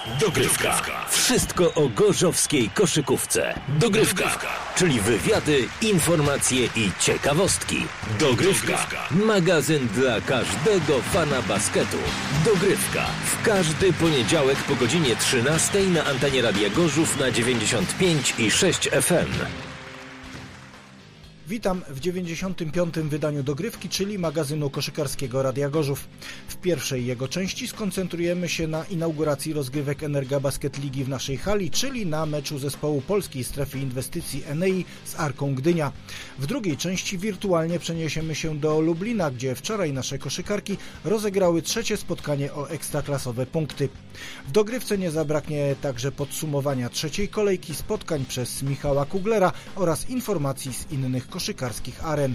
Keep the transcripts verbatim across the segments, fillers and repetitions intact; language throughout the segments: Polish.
Dogrywka. Wszystko o gorzowskiej koszykówce. Dogrywka. Czyli wywiady, informacje i ciekawostki. Dogrywka. Magazyn dla każdego fana basketu. Dogrywka. W każdy poniedziałek po godzinie trzynastej na antenie Radia Gorzów na dziewięćdziesiąt pięć i sześć F M. Witam w dziewięćdziesiątym piątym wydaniu Dogrywki, czyli magazynu koszykarskiego Radia Gorzów. W pierwszej jego części skoncentrujemy się na inauguracji rozgrywek Energa Basket Ligi w naszej hali, czyli na meczu zespołu Polskiej Strefy Inwestycji Enei z Arką Gdynia. W drugiej części wirtualnie przeniesiemy się do Lublina, gdzie wczoraj nasze koszykarki rozegrały trzecie spotkanie o ekstraklasowe punkty. W Dogrywce nie zabraknie także podsumowania trzeciej kolejki, spotkań przez Michała Kuglera oraz informacji z innych koszykarskich aren.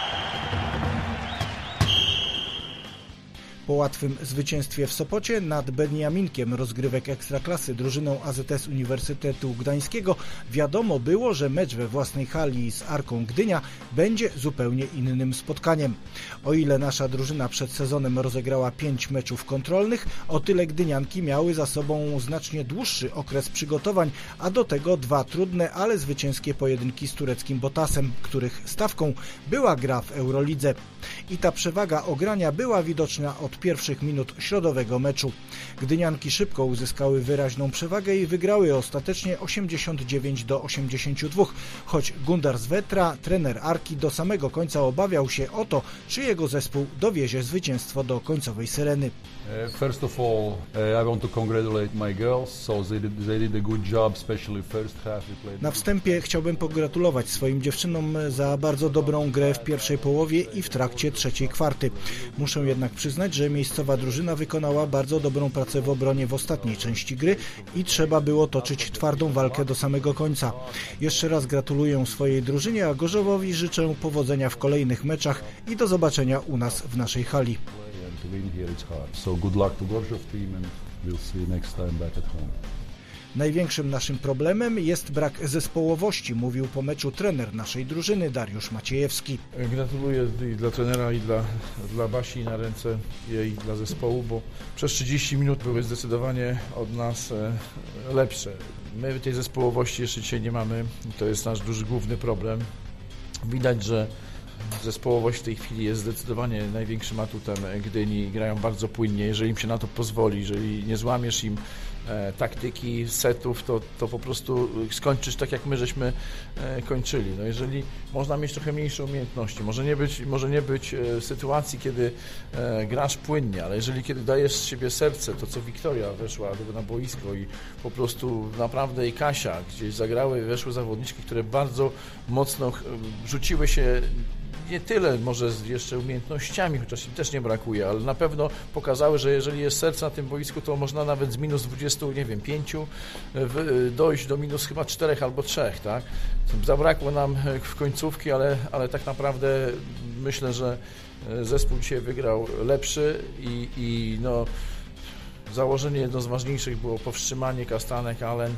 Po łatwym zwycięstwie w Sopocie nad Beniaminkiem rozgrywek Ekstraklasy drużyną A Z S Uniwersytetu Gdańskiego wiadomo było, że mecz we własnej hali z Arką Gdynia będzie zupełnie innym spotkaniem. O ile nasza drużyna przed sezonem rozegrała pięć meczów kontrolnych, o tyle gdynianki miały za sobą znacznie dłuższy okres przygotowań, a do tego dwa trudne, ale zwycięskie pojedynki z tureckim Botasem, których stawką była gra w Eurolidze. I ta przewaga ogrania była widoczna od pierwszych minut środowego meczu. Gdynianki szybko uzyskały wyraźną przewagę i wygrały ostatecznie osiemdziesiąt dziewięć do osiemdziesięciu dwóch, choć Gundar Svetra, trener Arki, do samego końca obawiał się o to, czy jego zespół dowiezie zwycięstwo do końcowej syreny. First of all, I want to congratulate my girls. So they did, they did a good job, especially first half. Na wstępie chciałbym pogratulować swoim dziewczynom za bardzo dobrą grę w pierwszej połowie i w trakcie trzeciej kwarty. Muszę jednak przyznać, że miejscowa drużyna wykonała bardzo dobrą pracę w obronie w ostatniej części gry i trzeba było toczyć twardą walkę do samego końca. Jeszcze raz gratuluję swojej drużynie, a Gorzowowi życzę powodzenia w kolejnych meczach i do zobaczenia u nas w naszej hali. To win here it's hard. So good luck to Gorzów team and we'll see you next time back at home. Największym naszym problemem jest brak zespołowości, mówił po meczu trener naszej drużyny Dariusz Maciejewski. Gratuluję i dla trenera, i dla, dla Basi na ręce jej, dla zespołu, bo przez trzydzieści minut były zdecydowanie od nas lepsze. My tej zespołowości jeszcze dzisiaj nie mamy, to jest nasz duży główny problem. Widać, że zespołowość w tej chwili jest zdecydowanie największym atutem Gdyni. Grają bardzo płynnie, jeżeli im się na to pozwoli, jeżeli nie złamiesz im e, taktyki, setów, to, to po prostu skończysz tak, jak my żeśmy e, kończyli. No jeżeli można mieć trochę mniejsze umiejętności, może nie być, może nie być e, sytuacji, kiedy e, grasz płynnie, ale jeżeli kiedy dajesz z siebie serce, to co Wiktoria weszła na boisko i po prostu naprawdę i Kasia gdzieś zagrały, weszły zawodniczki, które bardzo mocno rzuciły się nie tyle może z jeszcze umiejętnościami, chociaż im też nie brakuje, ale na pewno pokazały, że jeżeli jest serce na tym boisku, to można nawet z minus dwudziestu, nie wiem, pięciu dojść do minus chyba czterech albo trzech, tak? Zabrakło nam w końcówki, ale, ale tak naprawdę myślę, że zespół dzisiaj wygrał lepszy i, i no, założenie jedno z ważniejszych było powstrzymanie Kastanek, Allen.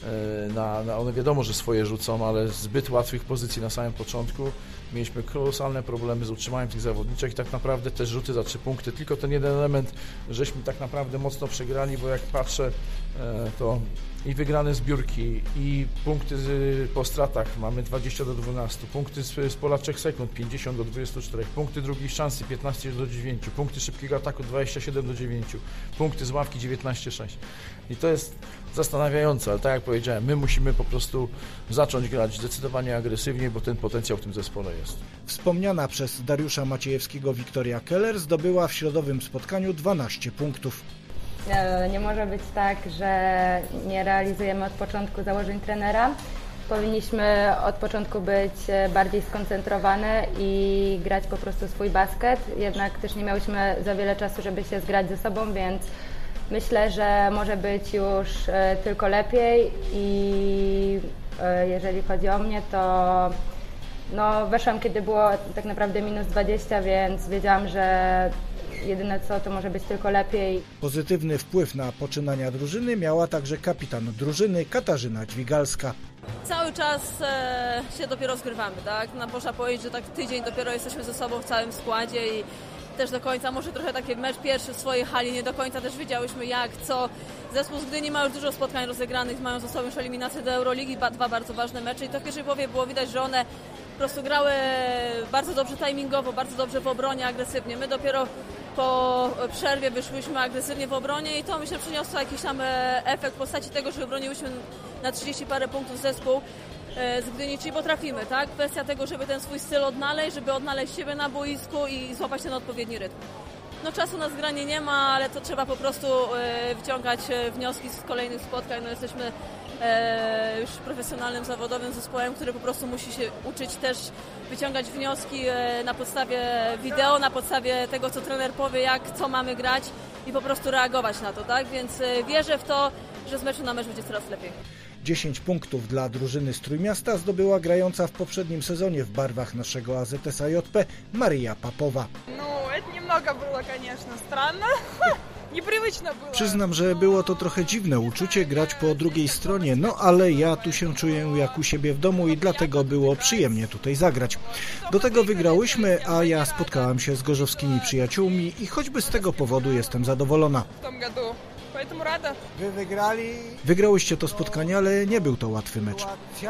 Na, na one wiadomo, że swoje rzucą, ale zbyt łatwych pozycji na samym początku. Mieliśmy kolosalne problemy z utrzymaniem tych zawodniczek i tak naprawdę też rzuty za trzy punkty. Tylko ten jeden element, żeśmy tak naprawdę mocno przegrali, bo jak patrzę, to i wygrane zbiórki, i punkty po stratach mamy dwadzieścia do dwunastu, punkty z, z pola trzech sekund pięćdziesiąt do dwudziestu czterech, punkty drugiej szansy piętnaście do dziewięciu, punkty szybkiego ataku dwadzieścia siedem do dziewięciu, punkty z ławki dziewiętnaście sześć. I to jest zastanawiające, ale tak jak powiedziałem, my musimy po prostu zacząć grać zdecydowanie agresywniej, bo ten potencjał w tym zespole jest. Wspomniana przez Dariusza Maciejewskiego Wiktoria Keller zdobyła w środowym spotkaniu dwanaście punktów. Nie może być tak, że nie realizujemy od początku założeń trenera. Powinniśmy od początku być bardziej skoncentrowane i grać po prostu swój basket. Jednak też nie miałyśmy za wiele czasu, żeby się zgrać ze sobą, więc myślę, że może być już tylko lepiej i jeżeli chodzi o mnie, to no, weszłam, kiedy było tak naprawdę minus dwadzieścia, więc wiedziałam, że jedyne co, to może być tylko lepiej. Pozytywny wpływ na poczynania drużyny miała także kapitan drużyny Katarzyna Dźwigalska. Cały czas e, się dopiero zgrywamy, tak? No, można powiedzieć, że tak tydzień dopiero jesteśmy ze sobą w całym składzie i też do końca, może trochę taki mecz pierwszy w swojej hali, nie do końca też wiedziałyśmy jak, co. Zespół z Gdyni ma już dużo spotkań rozegranych, mają ze sobą już eliminację do Euroligi, dwa bardzo ważne mecze i to w pierwszej połowie było widać, że one po prostu grały bardzo dobrze timingowo, bardzo dobrze w obronie, agresywnie. My dopiero po przerwie wyszłyśmy agresywnie w obronie i to myślę przyniosło jakiś tam efekt w postaci tego, że obroniłyśmy na trzydzieści parę punktów zespół z Gdyni, czyli potrafimy, tak? Kwestia tego, żeby ten swój styl odnaleźć, żeby odnaleźć siebie na boisku i złapać ten odpowiedni rytm. No czasu na zgranie nie ma, ale to trzeba po prostu e, wyciągać wnioski z kolejnych spotkań. No jesteśmy e, już profesjonalnym, zawodowym zespołem, który po prostu musi się uczyć też wyciągać wnioski e, na podstawie wideo, na podstawie tego, co trener powie, jak, co mamy grać i po prostu reagować na to, tak? Więc e, wierzę w to, że z meczu na mecz będzie coraz lepiej. dziesięć punktów dla drużyny z Trójmiasta zdobyła grająca w poprzednim sezonie w barwach naszego A Z S A J P Maria Papowa. No, to немного było, конечно, странно. Непривычно było. Przyznam, że było to trochę dziwne uczucie grać po drugiej stronie, no ale ja tu się czuję jak u siebie w domu i dlatego było przyjemnie tutaj zagrać. Do tego wygrałyśmy, a ja spotkałam się z gorzowskimi przyjaciółmi i choćby z tego powodu jestem zadowolona. W tym году. Поэтому рада. Wy wygrali? Wygrałyście to spotkanie, ale nie był to łatwy mecz.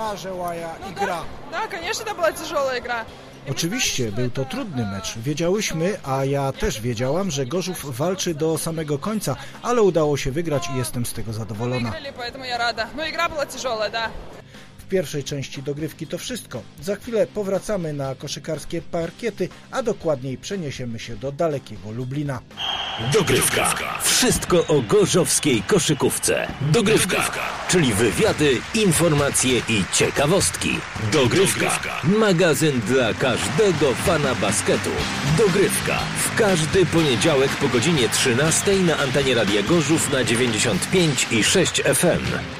Да, да, конечно, это была тяжелая игра. Oczywiście, był to trudny mecz. Wiedziałyśmy, a ja też wiedziałam, że Gorzów walczy do samego końca, ale udało się wygrać i jestem z tego zadowolona. Поэтому я рада. Но игра была тяжелая, да. W pierwszej części dogrywki to wszystko. Za chwilę powracamy na koszykarskie parkiety, a dokładniej przeniesiemy się do dalekiego Lublina. Dogrywka. Wszystko o gorzowskiej koszykówce. Dogrywka, czyli wywiady, informacje i ciekawostki. Dogrywka. Magazyn dla każdego fana basketu. Dogrywka. W każdy poniedziałek po godzinie trzynastej na antenie Radia Gorzów na dziewięćdziesiąt pięć i sześć F M.